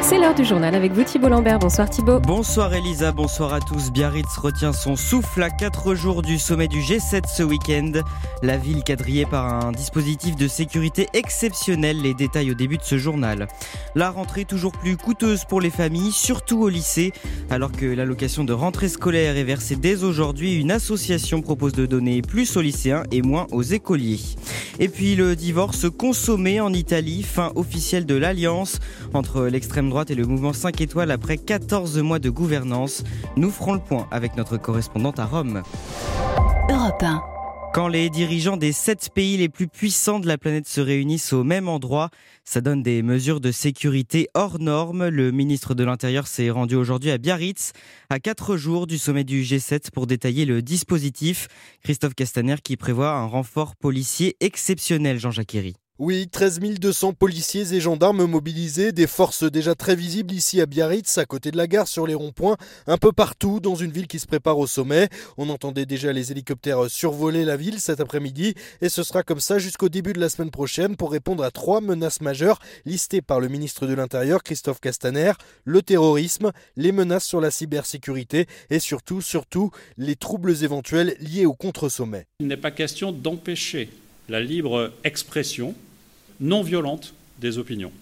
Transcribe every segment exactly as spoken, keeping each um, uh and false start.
C'est l'heure du journal avec vous Thibault Lambert. Bonsoir Thibault. Bonsoir Elisa, bonsoir à tous. Biarritz retient son souffle à quatre jours du sommet du G sept ce week-end. La ville quadrillée par un dispositif de sécurité exceptionnel. Les détails au début de ce journal. La rentrée toujours plus coûteuse pour les familles, surtout au lycée. Alors que l'allocation de rentrée scolaire est versée dès aujourd'hui, une association propose de donner plus aux lycéens et moins aux écoliers. Et puis le divorce consommé en Italie, fin officielle de l'alliance entre l'extrême droite et le mouvement cinq étoiles après quatorze mois de gouvernance. Nous ferons le point avec notre correspondante à Rome. Europe un. Quand les dirigeants des sept pays les plus puissants de la planète se réunissent au même endroit, ça donne des mesures de sécurité hors normes. Le ministre de l'Intérieur s'est rendu aujourd'hui à Biarritz, à quatre jours du sommet du G sept pour détailler le dispositif. Christophe Castaner qui prévoit un renfort policier exceptionnel, Jean-Jacques Herry. Oui, treize mille deux cents policiers et gendarmes mobilisés, des forces déjà très visibles ici à Biarritz, à côté de la gare, sur les ronds-points, un peu partout dans une ville qui se prépare au sommet. On entendait déjà les hélicoptères survoler la ville cet après-midi et ce sera comme ça jusqu'au début de la semaine prochaine pour répondre à trois menaces majeures listées par le ministre de l'Intérieur, Christophe Castaner, le terrorisme, les menaces sur la cybersécurité et surtout, surtout, les troubles éventuels liés au contre-sommet. Il n'est pas question d'empêcher la libre expression non violente des opinions.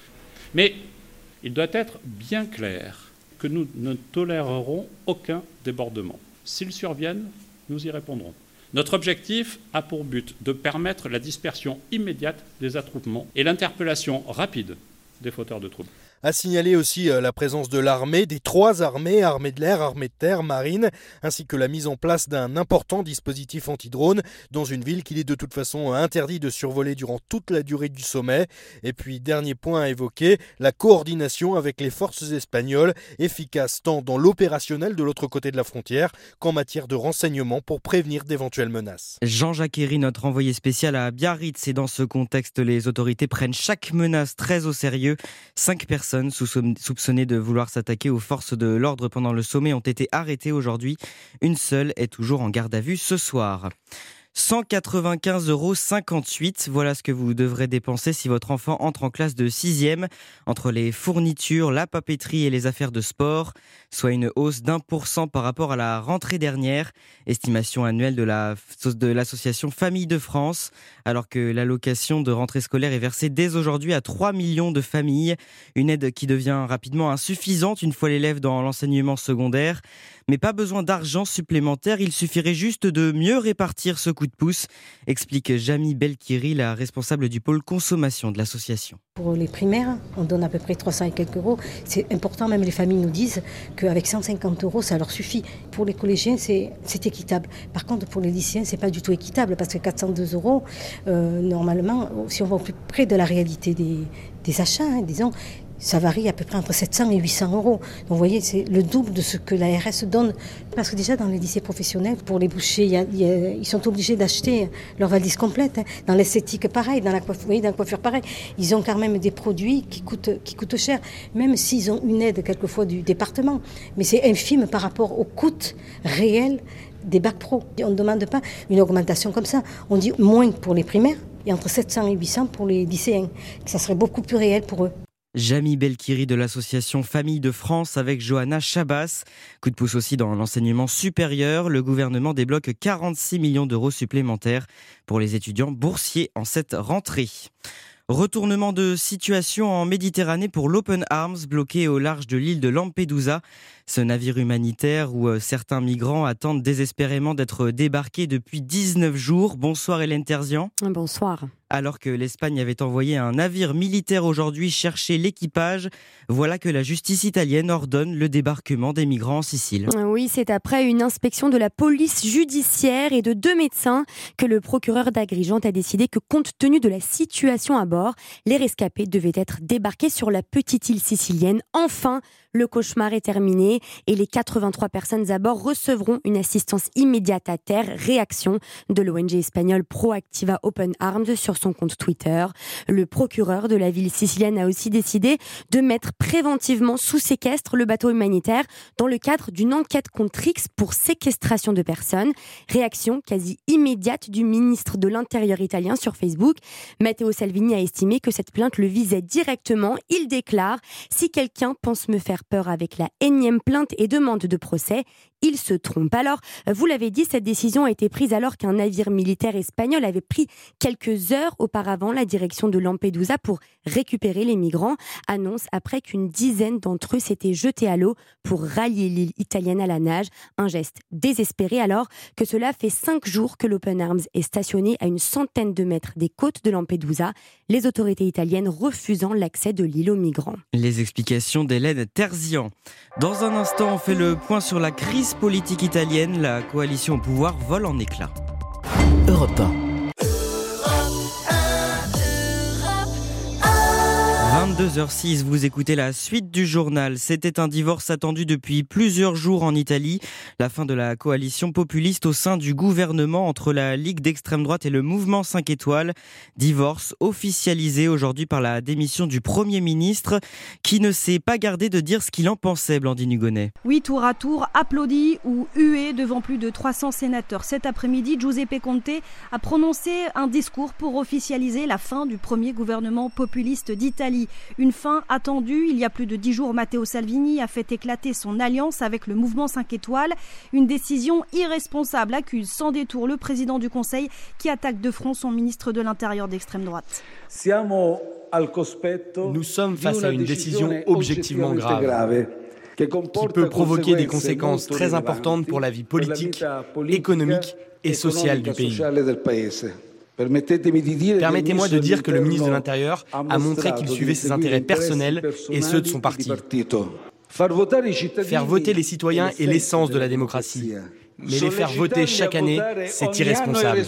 Mais il doit être bien clair que nous ne tolérerons aucun débordement. S'ils surviennent, nous y répondrons. Notre objectif a pour but de permettre la dispersion immédiate des attroupements et l'interpellation rapide des fauteurs de troubles. A signaler aussi la présence de l'armée, des trois armées, armée de l'air, armée de terre, marine, ainsi que la mise en place d'un important dispositif anti-drone dans une ville qu'il est de toute façon interdit de survoler durant toute la durée du sommet. Et puis, dernier point à évoquer, la coordination avec les forces espagnoles, efficace tant dans l'opérationnel de l'autre côté de la frontière qu'en matière de renseignement pour prévenir d'éventuelles menaces. Jean-Jacques Herry, notre envoyé spécial à Biarritz, et dans ce contexte, les autorités prennent chaque menace très au sérieux. Cinq personnes soupçonnées de vouloir s'attaquer aux forces de l'ordre pendant le sommet ont été arrêtées aujourd'hui. Une seule est toujours en garde à vue ce soir. cent quatre-vingt-quinze euros cinquante-huit, voilà ce que vous devrez dépenser si votre enfant entre en classe de sixième, entre les fournitures, la papeterie et les affaires de sport, soit une hausse d'un pour cent par rapport à la rentrée dernière, estimation annuelle de, la, de l'association Famille de France, alors que l'allocation de rentrée scolaire est versée dès aujourd'hui à trois millions de familles, une aide qui devient rapidement insuffisante une fois l'élève dans l'enseignement secondaire, mais pas besoin d'argent supplémentaire, il suffirait juste de mieux répartir ce coup de pouce, explique Jamie Belkiri, la responsable du pôle consommation de l'association. Pour les primaires, on donne à peu près trois cents et quelques euros. C'est important, même les familles nous disent qu'avec cent cinquante euros, ça leur suffit. Pour les collégiens, c'est, c'est équitable. Par contre, pour les lycéens, c'est pas du tout équitable parce que quatre cent deux euros, euh, normalement, si on va au plus près de la réalité des, des achats, hein, disons, ça varie à peu près entre sept cents et huit cents euros. Donc vous voyez, c'est le double de ce que l'A R S donne. Parce que déjà dans les lycées professionnels, pour les bouchers, y a, y a, ils sont obligés d'acheter leur valise complète. Hein. Dans l'esthétique, pareil. Dans la coiffure, vous voyez, dans la coiffure, pareil. Ils ont quand même des produits qui coûtent, qui coûtent cher, même s'ils ont une aide quelquefois du département. Mais c'est infime par rapport au coût réel des bacs pro. On ne demande pas une augmentation comme ça. On dit moins pour les primaires et entre sept cents et huit cents pour les lycéens. Ça serait beaucoup plus réel pour eux. Jamie Belkiri de l'association Famille de France avec Johanna Chabas. Coup de pouce aussi dans l'enseignement supérieur. Le gouvernement débloque quarante-six millions d'euros supplémentaires pour les étudiants boursiers en cette rentrée. Retournement de situation en Méditerranée pour l'Open Arms bloqué au large de l'île de Lampedusa. Ce navire humanitaire où certains migrants attendent désespérément d'être débarqués depuis dix-neuf jours. Bonsoir Hélène Terzian. Bonsoir. Alors que l'Espagne avait envoyé un navire militaire aujourd'hui chercher l'équipage, voilà que la justice italienne ordonne le débarquement des migrants en Sicile. Oui, c'est après une inspection de la police judiciaire et de deux médecins que le procureur d'Agrigente a décidé que, compte tenu de la situation à bord, les rescapés devaient être débarqués sur la petite île sicilienne. Enfin, le cauchemar est terminé. condamnés et les quatre-vingt-trois personnes à bord recevront une assistance immédiate à terre. Réaction de l'O N G espagnole Proactiva Open Arms sur son compte Twitter. Le procureur de la ville sicilienne a aussi décidé de mettre préventivement sous séquestre le bateau humanitaire dans le cadre d'une enquête contre X pour séquestration de personnes. Réaction quasi immédiate du ministre de l'Intérieur italien sur Facebook. Matteo Salvini a estimé que cette plainte le visait directement. Il déclare « Si quelqu'un pense me faire peur avec la énième plainte et demande de procès, il se trompe ». Alors, vous l'avez dit, cette décision a été prise alors qu'un navire militaire espagnol avait pris quelques heures auparavant la direction de Lampedusa pour récupérer les migrants. Annonce après qu'une dizaine d'entre eux s'étaient jetés à l'eau pour rallier l'île italienne à la nage. Un geste désespéré alors que cela fait cinq jours que l'Open Arms est stationné à une centaine de mètres des côtes de Lampedusa, les autorités italiennes refusant l'accès de l'île aux migrants. Les explications d'Hélène Terzian. Dans un instant, on fait le point sur la crise politique italienne. La coalition au pouvoir vole en éclats. Europe un. vingt-deux heures six, vous écoutez la suite du journal. C'était un divorce attendu depuis plusieurs jours en Italie. La fin de la coalition populiste au sein du gouvernement entre la Ligue d'extrême droite et le mouvement cinq étoiles. Divorce officialisé aujourd'hui par la démission du Premier ministre qui ne s'est pas gardé de dire ce qu'il en pensait, Blandine Hugonnet. Oui, tour à tour, applaudi ou hué devant plus de trois cents sénateurs. Cet après-midi, Giuseppe Conte a prononcé un discours pour officialiser la fin du premier gouvernement populiste d'Italie. Une fin attendue. Il y a plus de dix jours, Matteo Salvini a fait éclater son alliance avec le mouvement cinq étoiles. Une décision irresponsable, accuse sans détour le président du Conseil qui attaque de front son ministre de l'Intérieur d'extrême droite. Nous sommes face à une décision objectivement grave qui peut provoquer des conséquences très importantes pour la vie politique, économique et sociale du pays. Permettez-moi de dire que le ministre de l'Intérieur a montré qu'il suivait ses intérêts personnels et ceux de son parti. Faire voter les citoyens est l'essence de la démocratie. Mais les faire voter chaque année, c'est irresponsable.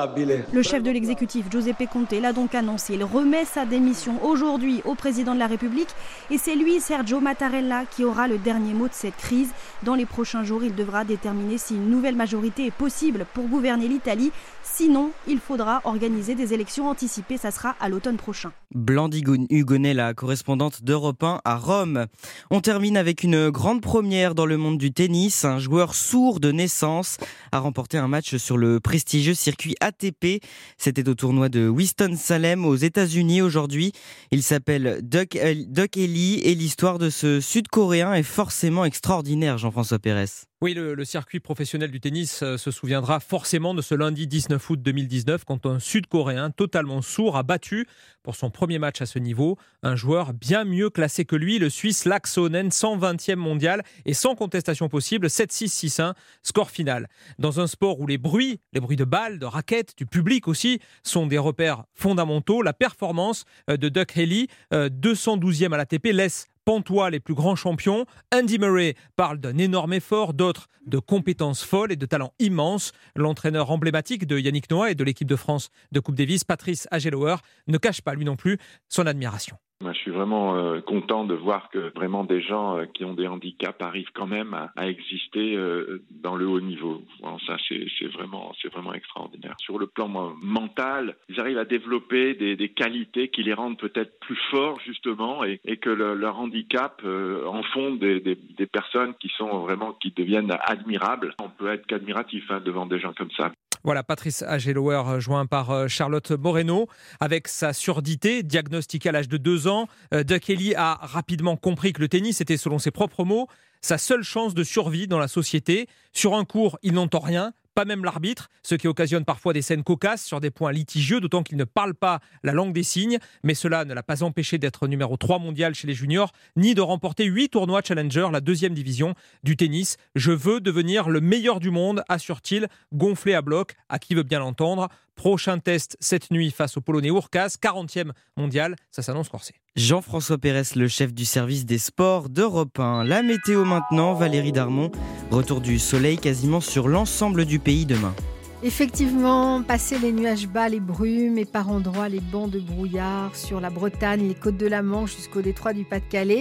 Le chef de l'exécutif, Giuseppe Conte, l'a donc annoncé. Il remet sa démission aujourd'hui au président de la République. Et c'est lui, Sergio Mattarella, qui aura le dernier mot de cette crise. Dans les prochains jours, il devra déterminer si une nouvelle majorité est possible pour gouverner l'Italie. Sinon, il faudra organiser des élections anticipées. Ça sera à l'automne prochain. Blandine Hugonnet, la correspondante d'Europe un à Rome. On termine avec une grande première dans le monde du tennis. Un joueur sourd de naissance a remporté un match sur le prestigieux circuit A T P. C'était au tournoi de Winston-Salem aux États-Unis aujourd'hui. Il s'appelle Duck Ely et l'histoire de ce Sud-Coréen est forcément extraordinaire, Jean-François Pérez. Oui, le, le circuit professionnel du tennis euh, se souviendra forcément de ce lundi dix-neuf août deux mille dix-neuf quand un Sud-Coréen totalement sourd a battu pour son premier match à ce niveau un joueur bien mieux classé que lui, le Suisse Laaksonen, cent vingtième mondial et sans contestation possible, sept six six un, score final. Dans un sport où les bruits, les bruits de balles, de raquettes, du public aussi, sont des repères fondamentaux, la performance de Duck Ely, euh, deux cent douzième à l'A T P, laisse pantois les plus grands champions. Andy Murray parle d'un énorme effort, d'autres de compétences folles et de talent immense. L'entraîneur emblématique de Yannick Noah et de l'équipe de France de Coupe Davis, Patrice Agelower, ne cache pas lui non plus son admiration. Moi, je suis vraiment euh, content de voir que vraiment des gens euh, qui ont des handicaps arrivent quand même à, à exister euh, dans le haut niveau. Bon, ça, c'est, c'est, vraiment, c'est vraiment extraordinaire. Sur le plan euh, mental, ils arrivent à développer des, des qualités qui les rendent peut-être plus forts, justement, et, et que le, leur handicap euh, en font des, des, des personnes qui sont vraiment, qui deviennent admirables. On peut être qu'admiratif hein, devant des gens comme ça. Voilà, Patrice Agelower, joint par Charlotte Moreno. Avec sa surdité, diagnostiquée à l'âge de deux ans, Duck Ely a rapidement compris que le tennis était, selon ses propres mots, sa seule chance de survie dans la société. Sur un court, il n'entend rien, pas même l'arbitre, ce qui occasionne parfois des scènes cocasses sur des points litigieux, d'autant qu'il ne parle pas la langue des signes. Mais cela ne l'a pas empêché d'être numéro trois mondial chez les juniors, ni de remporter huit tournois Challenger, la deuxième division du tennis. Je veux devenir le meilleur du monde, assure-t-il, gonflé à bloc, à qui veut bien l'entendre. Prochain test cette nuit face au Polonais Urkas, quarantième mondial, ça s'annonce corsé. Jean-François Pérez, le chef du service des sports d'Europe un. La météo maintenant, Valérie Darmon. Retour du soleil quasiment sur l'ensemble du pays demain. Effectivement, passer les nuages bas, les brumes et par endroits les bancs de brouillard sur la Bretagne, les côtes de la Manche jusqu'au détroit du Pas-de-Calais.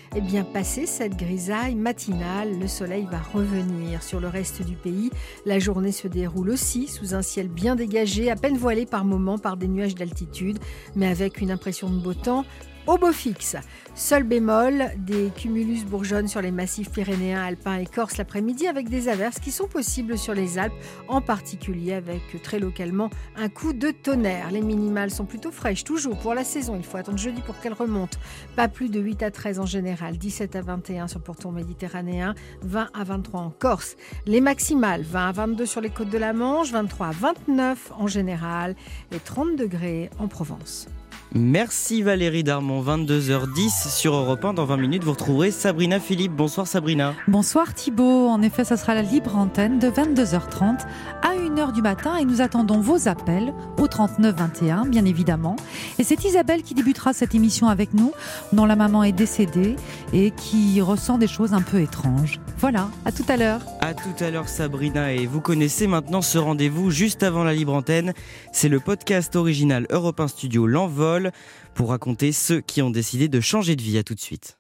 Eh bien, passé cette grisaille matinale, le soleil va revenir. Sur le reste du pays, la journée se déroule aussi sous un ciel bien dégagé, à peine voilé par moments par des nuages d'altitude, mais avec une impression de beau temps au beau fixe. Seul bémol, des cumulus bourgeonnent sur les massifs pyrénéens, alpins et corses l'après-midi avec des averses qui sont possibles sur les Alpes, en particulier avec très localement un coup de tonnerre. Les minimales sont plutôt fraîches, toujours pour la saison. Il faut attendre jeudi pour qu'elles remontent. Pas plus de huit à treize en général, dix-sept à vingt et un sur le pourtour méditerranéen, vingt à vingt-trois en Corse. Les maximales, vingt à vingt-deux sur les côtes de la Manche, vingt-trois à vingt-neuf en général et trente degrés en Provence. Merci Valérie Darmon, vingt-deux heures dix sur Europe un. Dans vingt minutes, vous retrouverez Sabrina Philippe. Bonsoir Sabrina. Bonsoir Thibaut. En effet, ça sera la libre antenne de vingt-deux heures trente à une heure du matin et nous attendons vos appels au trente-neuf vingt et un, bien évidemment. Et c'est Isabelle qui débutera cette émission avec nous, dont la maman est décédée et qui ressent des choses un peu étranges. Voilà, à tout à l'heure. À tout à l'heure Sabrina, et vous connaissez maintenant ce rendez-vous juste avant la libre antenne. C'est le podcast original Europe un Studio L'Envol pour raconter ceux qui ont décidé de changer de vie. À tout de suite.